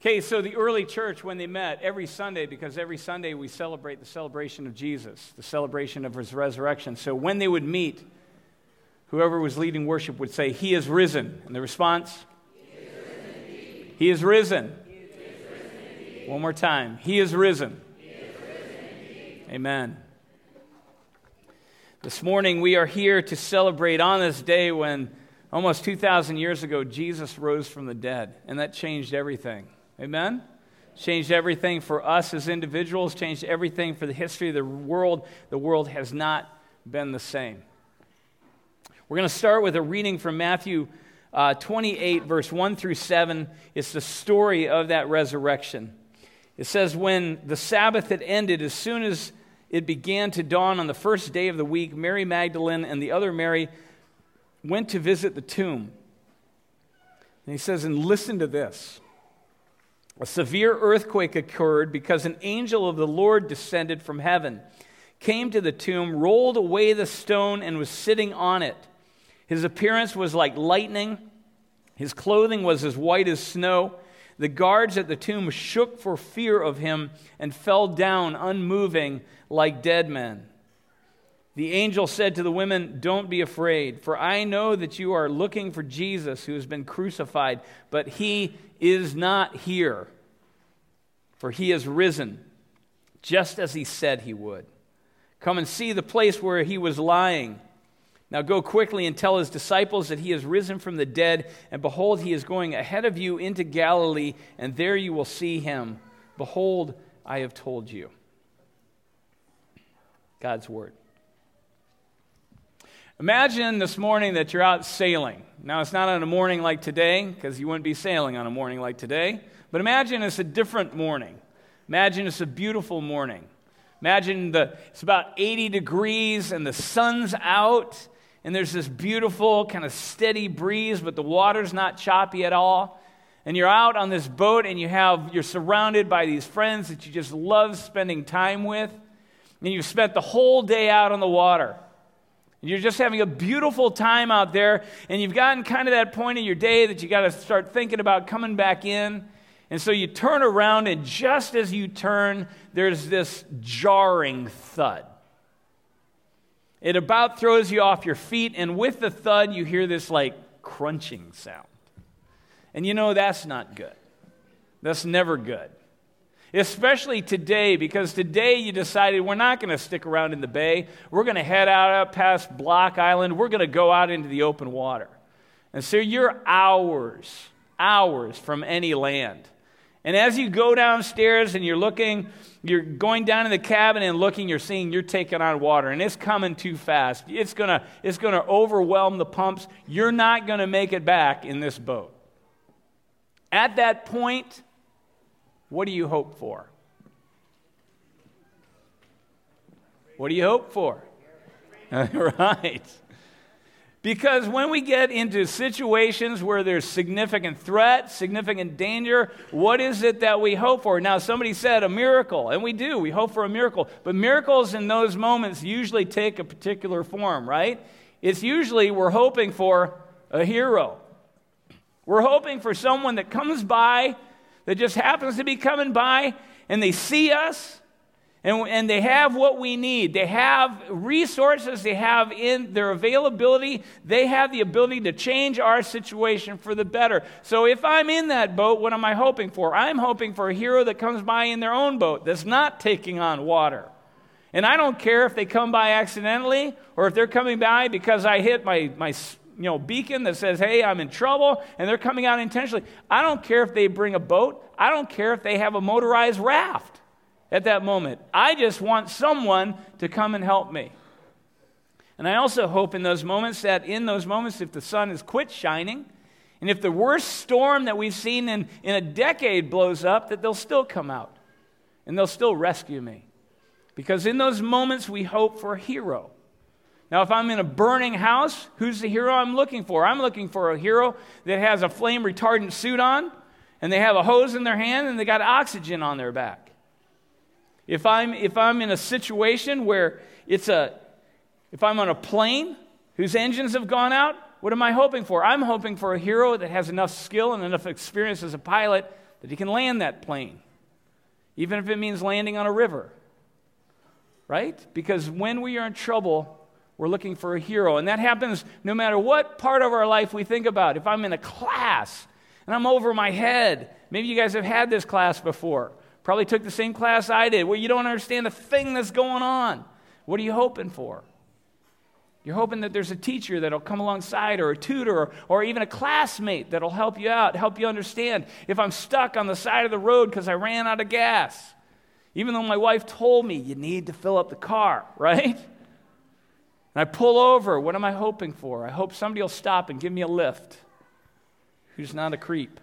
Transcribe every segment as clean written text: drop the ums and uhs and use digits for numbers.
Okay, so the early church, when they met every Sunday, because every Sunday we celebrate the celebration of Jesus, the celebration of his resurrection. So when they would meet, whoever was leading worship would say, "He is risen." And the response? "He is risen indeed." He is risen. He is risen indeed. One more time. He is risen. He is risen indeed. Amen. This morning we are here to celebrate on this day when almost 2,000 years ago Jesus rose from the dead. And that changed everything. Amen? Changed everything for us as individuals, changed everything for the history of the world. The world has not been the same. We're going to start with a reading from Matthew 28, verse 1 through 7. It's the story of that resurrection. It says, when the Sabbath had ended, as soon as it began to dawn on the first day of the week, Mary Magdalene and the other Mary went to visit the tomb. And he says, and listen to this. A severe earthquake occurred because an angel of the Lord descended from heaven, came to the tomb, rolled away the stone, and was sitting on it. His appearance was like lightning. His clothing was as white as snow. The guards at the tomb shook for fear of him and fell down unmoving like dead men. The angel said to the women, "Don't be afraid, for I know that you are looking for Jesus who has been crucified, but he is not here, for he has risen, just as he said he would. Come and see the place where he was lying. Now go quickly and tell his disciples that he has risen from the dead, and behold, he is going ahead of you into Galilee, and there you will see him. Behold, I have told you." God's word. Imagine this morning that you're out sailing. Now, it's not on a morning like today, because you wouldn't be sailing on a morning like today. But imagine it's a different morning. Imagine it's a beautiful morning. Imagine it's about 80 degrees and the sun's out, and there's this beautiful kind of steady breeze, but the water's not choppy at all. And you're out on this boat, and you're surrounded by these friends that you just love spending time with. And you've spent the whole day out on the water. You're just having a beautiful time out there, and you've gotten kind of that point in your day that you got to start thinking about coming back in. And so you turn around, and just as you turn, there's this jarring thud. It about throws you off your feet, and with the thud, you hear this like crunching sound. And you know that's not good. That's never good. Especially today, because today you decided we're not going to stick around in the bay. We're going to head out past Block Island. We're going to go out into the open water. And so you're hours from any land. And as you go downstairs and you're going down in the cabin and looking, you're seeing you're taking on water. And it's coming too fast. It's going to overwhelm the pumps. You're not going to make it back in this boat. At that point, what do you hope for? What do you hope for? Right. Because when we get into situations where there's significant threat, significant danger, what is it that we hope for? Now, somebody said a miracle, and we do. We hope for a miracle. But miracles in those moments usually take a particular form, right? It's usually we're hoping for a hero. We're hoping for someone that comes by, that just happens to be coming by, and they see us, and they have what we need. They have resources, they have in their availability, they have the ability to change our situation for the better. So if I'm in that boat, what am I hoping for? I'm hoping for a hero that comes by in their own boat that's not taking on water. And I don't care if they come by accidentally, or if they're coming by because I hit my beacon that says, hey, I'm in trouble, and they're coming out intentionally. I don't care if they bring a boat. I don't care if they have a motorized raft at that moment. I just want someone to come and help me. And I also hope in those moments, if the sun has quit shining, and if the worst storm that we've seen in a decade blows up, that they'll still come out, and they'll still rescue me. Because in those moments, we hope for a hero. Now, if I'm in a burning house, who's the hero I'm looking for? I'm looking for a hero that has a flame retardant suit on, and they have a hose in their hand, and they got oxygen on their back. If I'm in a situation where if I'm on a plane whose engines have gone out, what am I hoping for? I'm hoping for a hero that has enough skill and enough experience as a pilot that he can land that plane, even if it means landing on a river, right? Because when we are in trouble, we're looking for a hero, and that happens no matter what part of our life we think about. If I'm in a class and I'm over my head, maybe you guys have had this class before, probably took the same class I did, where you don't understand the thing that's going on. What are you hoping for? You're hoping that there's a teacher that'll come alongside, or a tutor, or even a classmate that'll help you out, help you understand. If I'm stuck on the side of the road because I ran out of gas, even though my wife told me you need to fill up the car, right? And I pull over, what am I hoping for? I hope somebody will stop and give me a lift who's not a creep.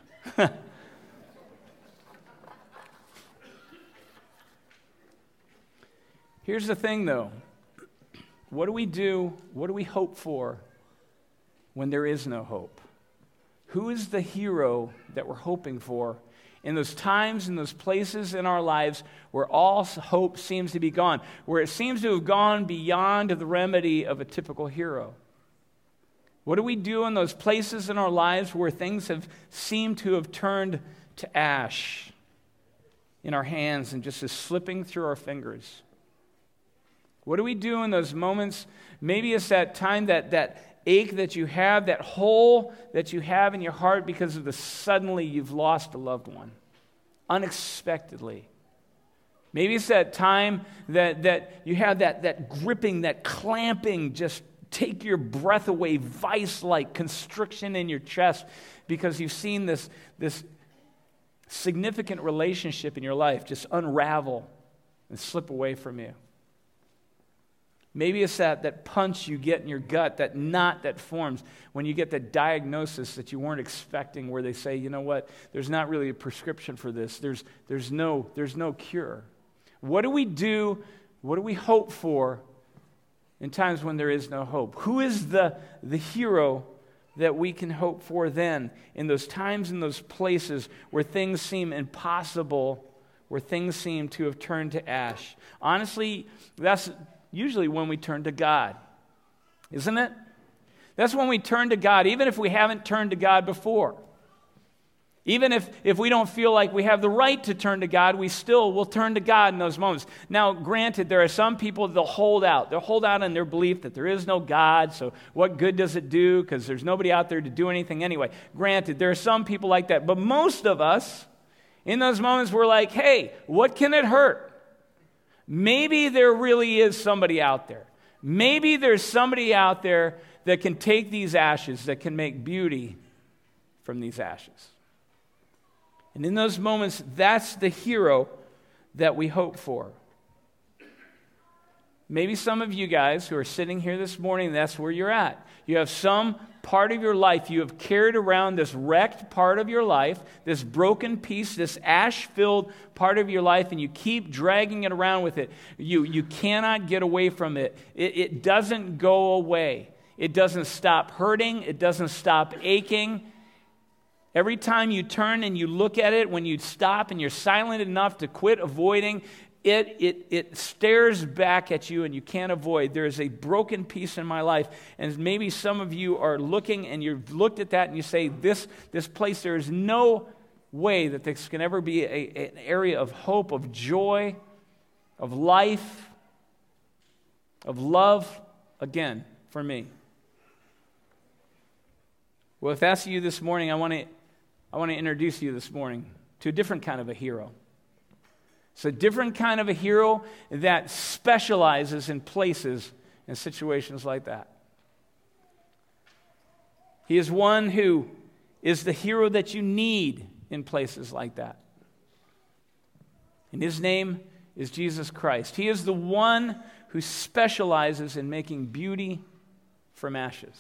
Here's the thing, though. What do we do? What do we hope for when there is no hope? Who is the hero that we're hoping for in those times, in those places in our lives where all hope seems to be gone, where it seems to have gone beyond the remedy of a typical hero? What do we do in those places in our lives where things have seemed to have turned to ash in our hands and just is slipping through our fingers? What do we do in those moments? Maybe it's that time, that ache that you have, that hole that you have in your heart because of the suddenly you've lost a loved one, unexpectedly. Maybe it's that time that you have that gripping, that clamping, just take your breath away, vice-like constriction in your chest because you've seen this significant relationship in your life just unravel and slip away from you. Maybe it's that punch you get in your gut, that knot that forms when you get that diagnosis that you weren't expecting, where they say, you know what, there's not really a prescription for this. There's no cure. What do we do? What do we hope for in times when there is no hope? Who is the hero that we can hope for then in those times, in those places where things seem impossible, where things seem to have turned to ash? Honestly, that's usually when we turn to God, isn't it? That's when we turn to God, even if we haven't turned to God before. Even if we don't feel like we have the right to turn to God, we still will turn to God in those moments. Now, granted, there are some people that they'll hold out. They'll hold out in their belief that there is no God, so what good does it do? Because there's nobody out there to do anything anyway. Granted, there are some people like that. But most of us, in those moments, we're like, hey, what can it hurt? Maybe there really is somebody out there. Maybe there's somebody out there that can take these ashes, that can make beauty from these ashes. And in those moments, that's the hero that we hope for. Maybe some of you guys who are sitting here this morning, that's where you're at. You have some part of your life, you have carried around this wrecked part of your life, this broken piece, this ash-filled part of your life, and you keep dragging it around with it. You cannot get away from it. It doesn't go away. It doesn't stop hurting. It doesn't stop aching. Every time you turn and you look at it, when you stop and you're silent enough to quit avoiding, it stares back at you and you can't avoid. There is a broken piece in my life. And maybe some of you are looking and you've looked at that and you say, this place, there is no way that this can ever be an area of hope, of joy, of life, of love again for me. Well, if that's you this morning, I want to introduce you this morning to a different kind of a hero. It's a different kind of a hero that specializes in places and situations like that. He is one who is the hero that you need in places like that. And his name is Jesus Christ. He is the one who specializes in making beauty from ashes.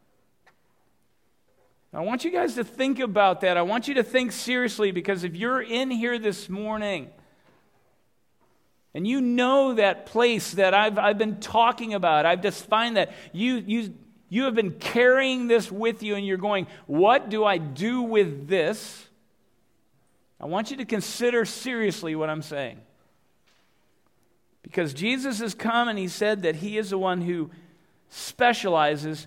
I want you guys to think about that. I want you to think seriously, because if you're in here this morning and you know that place that I've been talking about, I've just find that you have been carrying this with you and you're going, what do I do with this? I want you to consider seriously what I'm saying. Because Jesus has come and he said that he is the one who specializes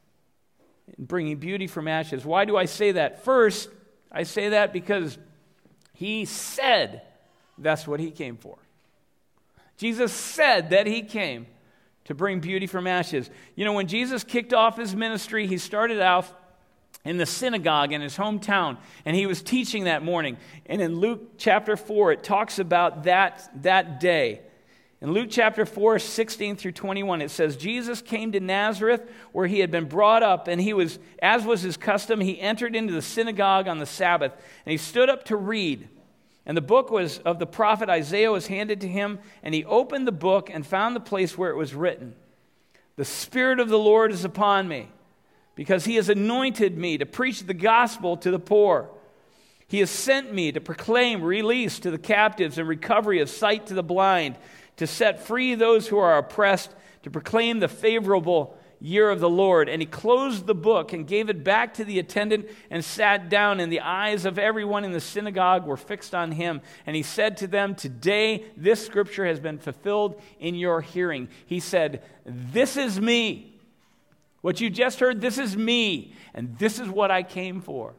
in bringing beauty from ashes. Why do I say that? First, I say that because He said that's what he came for. Jesus said that he came to bring beauty from ashes. You know, when Jesus kicked off his ministry, he started out in the synagogue in his hometown, and he was teaching that morning. And in Luke chapter 4, it talks about that day. In Luke chapter 4, 16 through 21, it says, Jesus came to Nazareth, where he had been brought up, and he was, as was his custom, he entered into the synagogue on the Sabbath, and he stood up to read. And the book of the prophet Isaiah was handed to him, and he opened the book and found the place where it was written, "The Spirit of the Lord is upon me, because he has anointed me to preach the gospel to the poor. He has sent me to proclaim release to the captives and recovery of sight to the blind, to set free those who are oppressed, to proclaim the favorable year of the Lord." And he closed the book and gave it back to the attendant and sat down, and the eyes of everyone in the synagogue were fixed on him. And he said to them, "Today this scripture has been fulfilled in your hearing." He said, "This is me. What you just heard, this is me, and this is what I came for."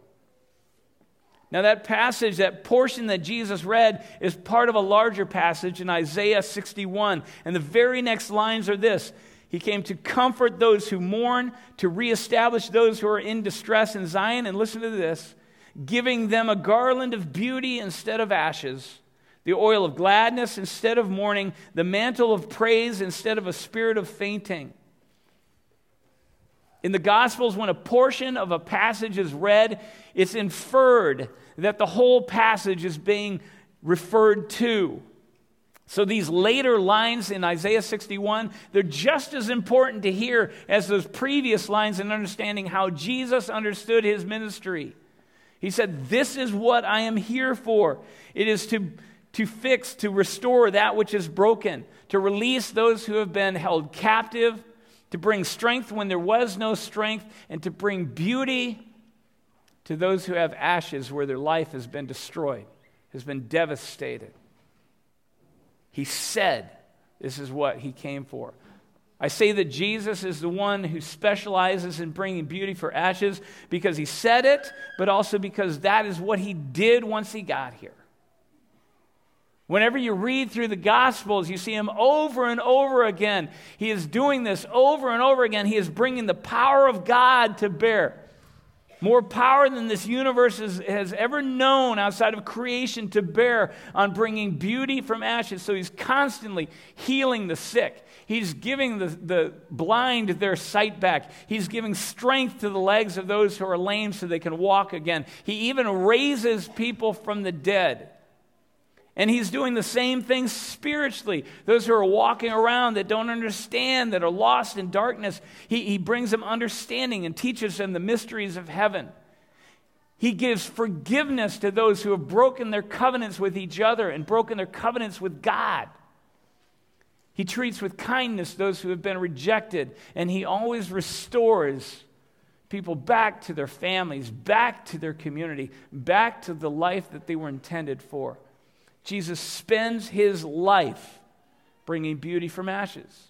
Now that passage, that portion that Jesus read, is part of a larger passage in Isaiah 61. And the very next lines are this: He came to comfort those who mourn, to reestablish those who are in distress in Zion. And listen to this: giving them a garland of beauty instead of ashes, the oil of gladness instead of mourning, the mantle of praise instead of a spirit of fainting. In the Gospels, when a portion of a passage is read, it's inferred that the whole passage is being referred to. So these later lines in Isaiah 61, they're just as important to hear as those previous lines in understanding how Jesus understood his ministry. He said, "This is what I am here for. It is to fix, to restore that which is broken, to release those who have been held captive, to bring strength when there was no strength, and to bring beauty to those who have ashes where their life has been destroyed, has been devastated." He said this is what he came for. I say that Jesus is the one who specializes in bringing beauty for ashes because he said it, but also because that is what he did once he got here. Whenever you read through the Gospels, you see him over and over again. He is doing this over and over again. He is bringing the power of God to bear. More power than this universe has ever known outside of creation to bear on bringing beauty from ashes. So he's constantly healing the sick. He's giving the blind their sight back. He's giving strength to the legs of those who are lame so they can walk again. He even raises people from the dead. And he's doing the same thing spiritually. Those who are walking around that don't understand, that are lost in darkness, he brings them understanding and teaches them the mysteries of heaven. He gives forgiveness to those who have broken their covenants with each other and broken their covenants with God. He treats with kindness those who have been rejected, and he always restores people back to their families, back to their community, back to the life that they were intended for. Jesus spends his life bringing beauty from ashes.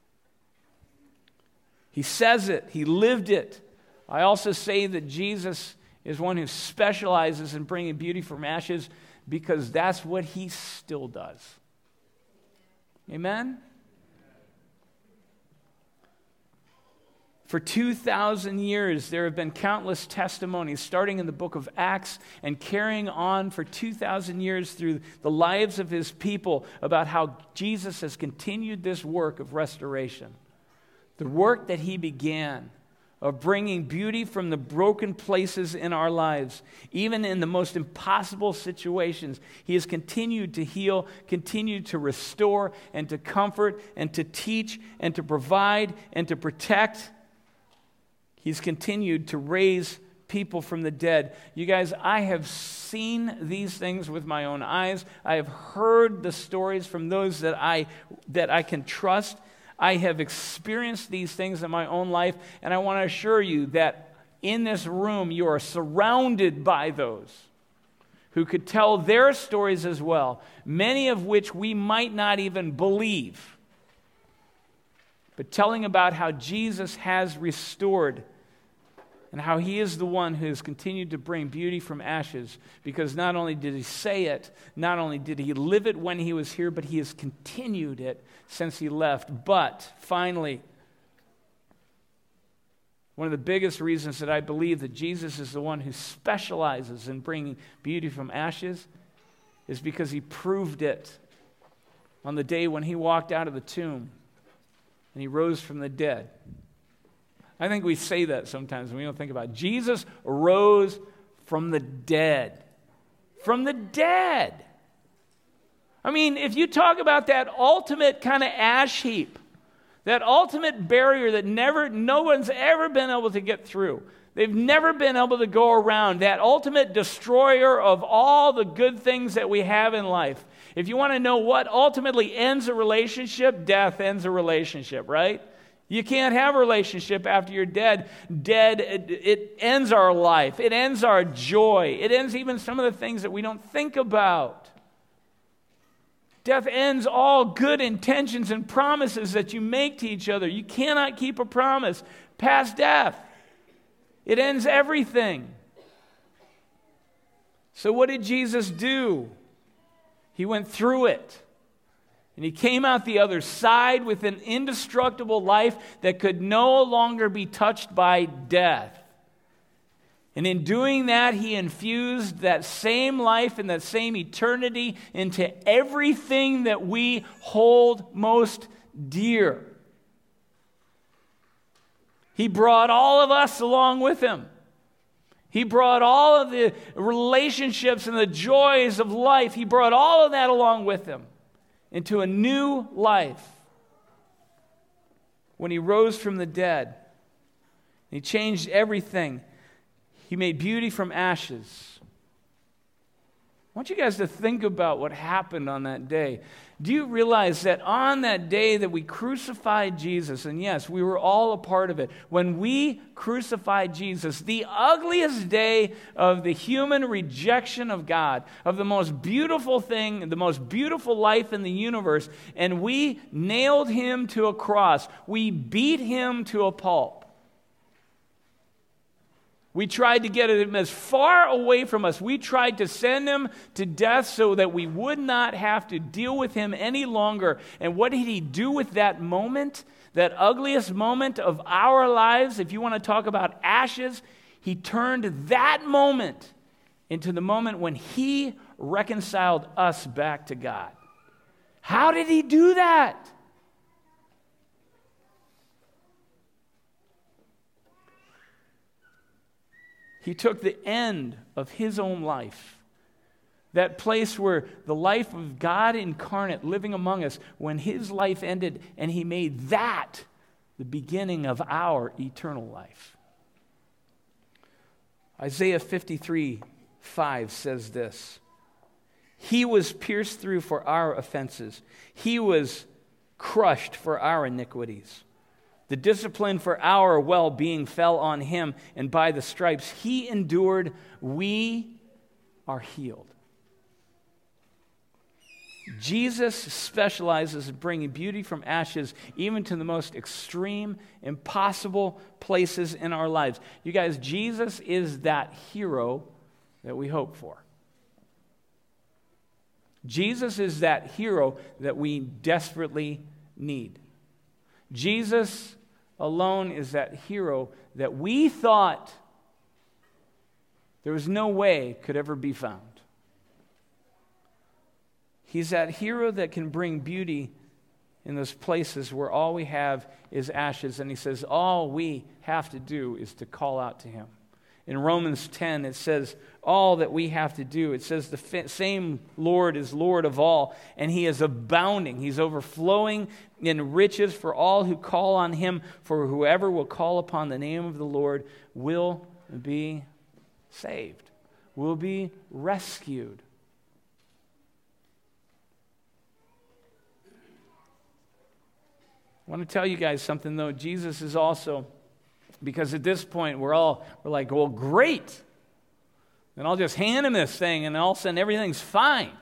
He says it. He lived it. I also say that Jesus is one who specializes in bringing beauty from ashes because that's what he still does. Amen? For 2,000 years, there have been countless testimonies, starting in the book of Acts and carrying on for 2,000 years through the lives of his people about how Jesus has continued this work of restoration. The work that he began of bringing beauty from the broken places in our lives, even in the most impossible situations. He has continued to heal, continued to restore, and to comfort, and to teach, and to provide, and to protect. He's continued to raise people from the dead. You guys, I have seen these things with my own eyes. I have heard the stories from those that I can trust. I have experienced these things in my own life, and I want to assure you that in this room you are surrounded by those who could tell their stories as well, many of which we might not even believe, but telling about how Jesus has restored and how he is the one who has continued to bring beauty from ashes, because not only did he say it, not only did he live it when he was here, but he has continued it since he left. But finally, one of the biggest reasons that I believe that Jesus is the one who specializes in bringing beauty from ashes is because he proved it on the day when he walked out of the tomb and he rose from the dead. I think we say that sometimes when we don't think about it. Jesus rose from the dead. From the dead. I mean, if you talk about that ultimate kind of ash heap, that ultimate barrier that no one's ever been able to get through. They've never been able to go around. That ultimate destroyer of all the good things that we have in life. If you want to know what ultimately ends a relationship, death ends a relationship, right? You can't have a relationship after you're dead. It ends our life. It ends our joy. It ends even some of the things that we don't think about. Death ends all good intentions and promises that you make to each other. You cannot keep a promise past death. It ends everything. So what did Jesus do? He went through it. And he came out the other side with an indestructible life that could no longer be touched by death. And in doing that, he infused that same life and that same eternity into everything that we hold most dear. He brought all of us along with him. He brought all of the relationships and the joys of life. He brought all of that along with him into a new life. When he rose from the dead, he changed everything. He made beauty from ashes. I want you guys to think about what happened on that day. Do you realize that on that day that we crucified Jesus, and yes, we were all a part of it, when we crucified Jesus, the ugliest day of the human rejection of God, of the most beautiful thing, the most beautiful life in the universe, and we nailed him to a cross. We beat him to a pulp. We tried to get him as far away from us. We tried to send him to death so that we would not have to deal with him any longer. And what did he do with that moment, that ugliest moment of our lives? If you want to talk about ashes, he turned that moment into the moment when he reconciled us back to God. How did he do that? He took the end of his own life, that place where the life of God incarnate living among us, when his life ended, and he made that the beginning of our eternal life. Isaiah 53:5 says this: He was pierced through for our offenses. He was crushed for our iniquities. The discipline for our well-being fell on him, and by the stripes he endured, we are healed. Jesus specializes in bringing beauty from ashes, even to the most extreme, impossible places in our lives. You guys, Jesus is that hero that we hope for. Jesus is that hero that we desperately need. Jesus alone is that hero that we thought there was no way could ever be found. He's that hero that can bring beauty in those places where all we have is ashes. And he says all we have to do is to call out to him. In Romans 10, it says all that we have to do. It says the same Lord is Lord of all, and he is abounding. He's overflowing in riches for all who call on him. For whoever will call upon the name of the Lord will be saved, will be rescued. I want to tell you guys something, though. Jesus is also, because at this point we're like, well, great. Then I'll just hand him this thing and all of a sudden everything's fine.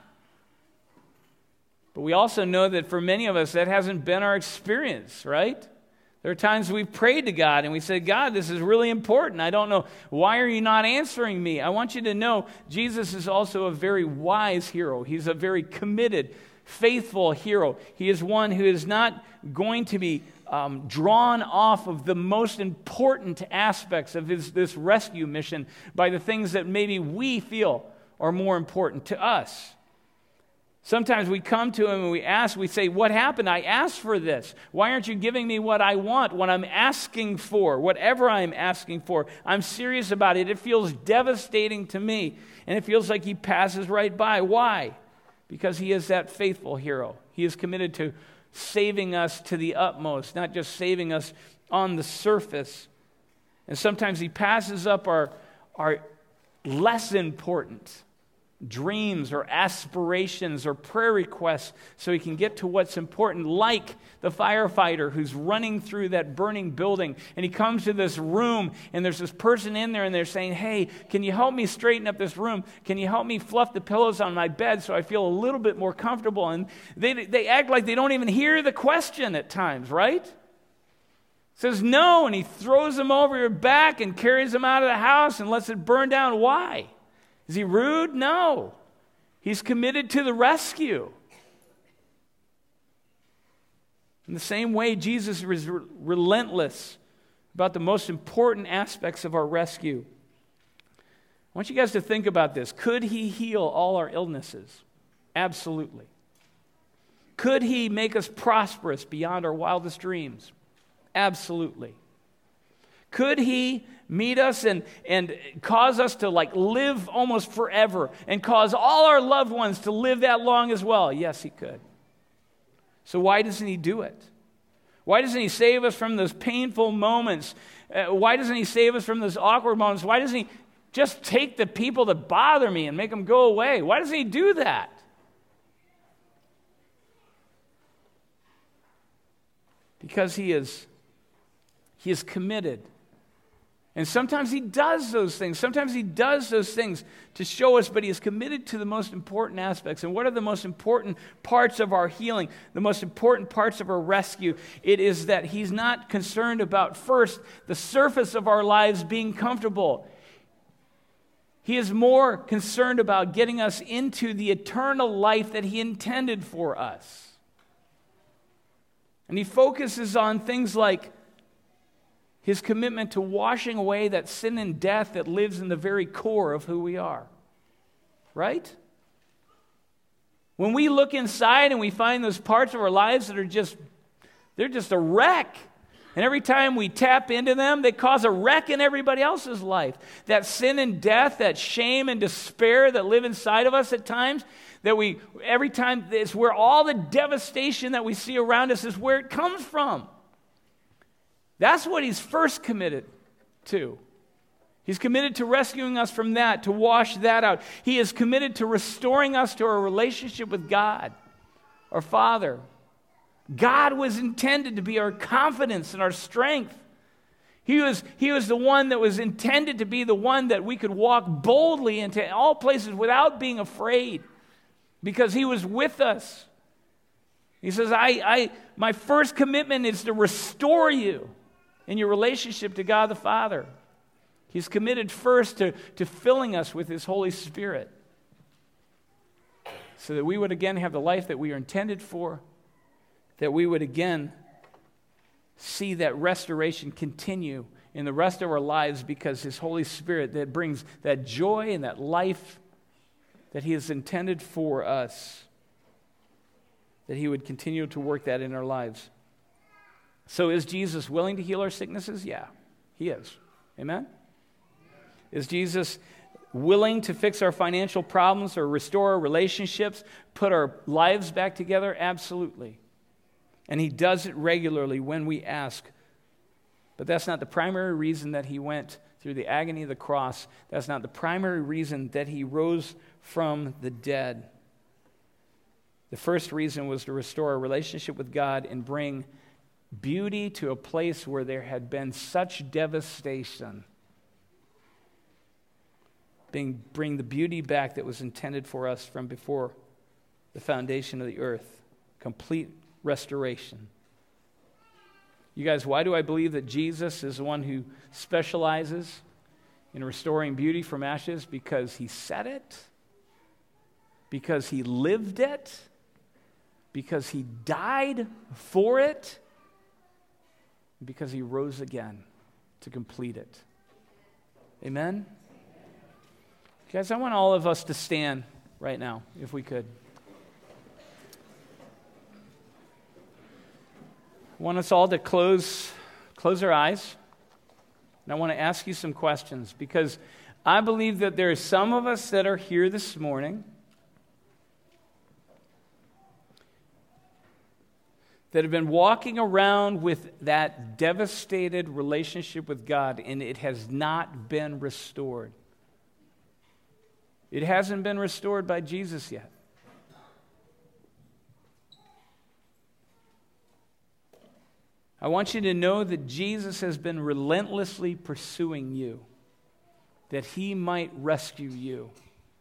But we also know that for many of us that hasn't been our experience, right? There are times we've prayed to God and we said, God, this is really important. I don't know. Why are you not answering me? I want you to know Jesus is also a very wise hero. He's a very committed, faithful hero. He is one who is not going to be drawn off of the most important aspects of this rescue mission by the things that maybe we feel are more important to us. Sometimes we come to him and we say, what happened? I asked for this. Why aren't you giving me what I want, what I'm asking for, whatever I'm asking for? I'm serious about it. It feels devastating to me, and it feels like he passes right by. Why? Because he is that faithful hero. He is committed to saving us to the utmost, not just saving us on the surface. And sometimes he passes up our less important dreams or aspirations or prayer requests so he can get to what's important, like the firefighter who's running through that burning building, and he comes to this room and there's this person in there and they're saying, hey, can you help me straighten up this room? Can you help me fluff the pillows on my bed so I feel a little bit more comfortable? And they act like they don't even hear the question at times, right? Says no, and he throws them over your back and carries them out of the house and lets it burn down. Why? Is he rude? No. He's committed to the rescue. In the same way, Jesus is relentless about the most important aspects of our rescue. I want you guys to think about this. Could he heal all our illnesses? Absolutely. Could he make us prosperous beyond our wildest dreams? Absolutely. Could he meet us and cause us to live almost forever and cause all our loved ones to live that long as well? Yes, he could. So why doesn't he do it? Why doesn't he save us from those painful moments? Why doesn't he save us from those awkward moments? Why doesn't he just take the people that bother me and make them go away? Why doesn't he do that? Because he is committed. And sometimes he does those things. Sometimes he does those things to show us, but he is committed to the most important aspects. And what are the most important parts of our healing, the most important parts of our rescue? It is that he's not concerned about, first, the surface of our lives being comfortable. He is more concerned about getting us into the eternal life that he intended for us. And he focuses on things like his commitment to washing away that sin and death that lives in the very core of who we are. Right? When we look inside and we find those parts of our lives that are they're just a wreck. And every time we tap into them, they cause a wreck in everybody else's life. That sin and death, that shame and despair that live inside of us at times, every time, it's where all the devastation that we see around us is where it comes from. That's what he's first committed to. He's committed to rescuing us from that, to wash that out. He is committed to restoring us to our relationship with God, our Father. God was intended to be our confidence and our strength. He was the one that was intended to be the one that we could walk boldly into all places without being afraid, because he was with us. He says, my first commitment is to restore you in your relationship to God the Father. He's committed first to filling us with his Holy Spirit so that we would again have the life that we are intended for, that we would again see that restoration continue in the rest of our lives, because his Holy Spirit that brings that joy and that life that he has intended for us, that he would continue to work that in our lives. So is Jesus willing to heal our sicknesses? Yeah, he is. Amen? Is Jesus willing to fix our financial problems or restore our relationships, put our lives back together? Absolutely. And he does it regularly when we ask. But that's not the primary reason that he went through the agony of the cross. That's not the primary reason that he rose from the dead. The first reason was to restore our relationship with God and bring beauty to a place where there had been such devastation. Bring the beauty back that was intended for us from before the foundation of the earth. Complete restoration. You guys, why do I believe that Jesus is the one who specializes in restoring beauty from ashes? Because he said it, because he lived it, because he died for it, because he rose again to complete it. Amen? Guys, I want all of us to stand right now, if we could. I want us all to close our eyes. And I want to ask you some questions, because I believe that there are some of us that are here this morning that have been walking around with that devastated relationship with God, and it has not been restored. It hasn't been restored by Jesus yet. I want you to know that Jesus has been relentlessly pursuing you, that he might rescue you.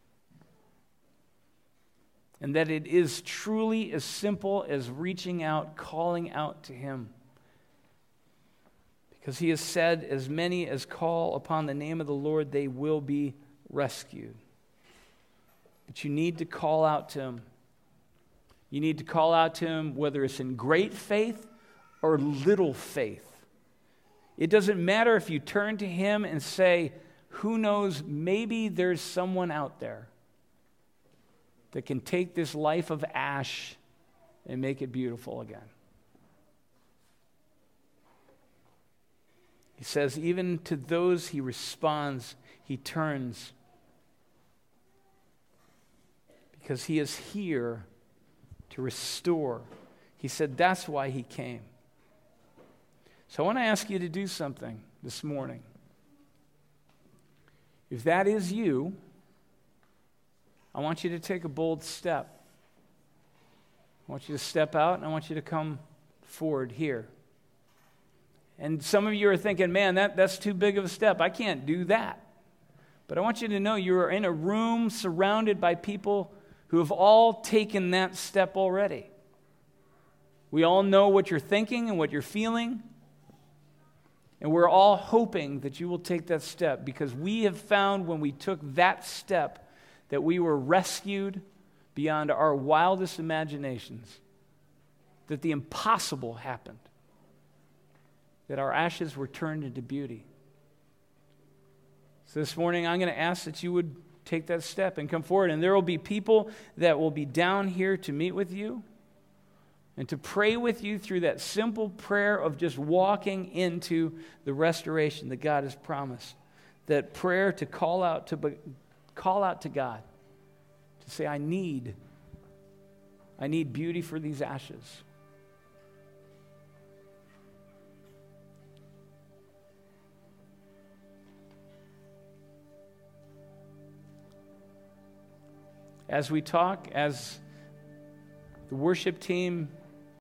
And that it is truly as simple as reaching out, calling out to him. Because he has said, as many as call upon the name of the Lord, they will be rescued. But you need to call out to him. You need to call out to him whether it's in great faith or little faith. It doesn't matter if you turn to him and say, who knows, maybe there's someone out there that can take this life of ash and make it beautiful again. He says, even to those he responds, he turns. Because he is here to restore. He said that's why he came. So I want to ask you to do something this morning. If that is you, I want you to take a bold step. I want you to step out, and I want you to come forward here. And some of you are thinking, man, that's too big of a step. I can't do that. But I want you to know you are in a room surrounded by people who have all taken that step already. We all know what you're thinking and what you're feeling. And we're all hoping that you will take that step, because we have found when we took that step that we were rescued beyond our wildest imaginations, that the impossible happened, that our ashes were turned into beauty. So this morning I'm going to ask that you would take that step and come forward, and there will be people that will be down here to meet with you and to pray with you through that simple prayer of just walking into the restoration that God has promised. That prayer to call out to God, to say, I need beauty for these ashes. As we talk, as the worship team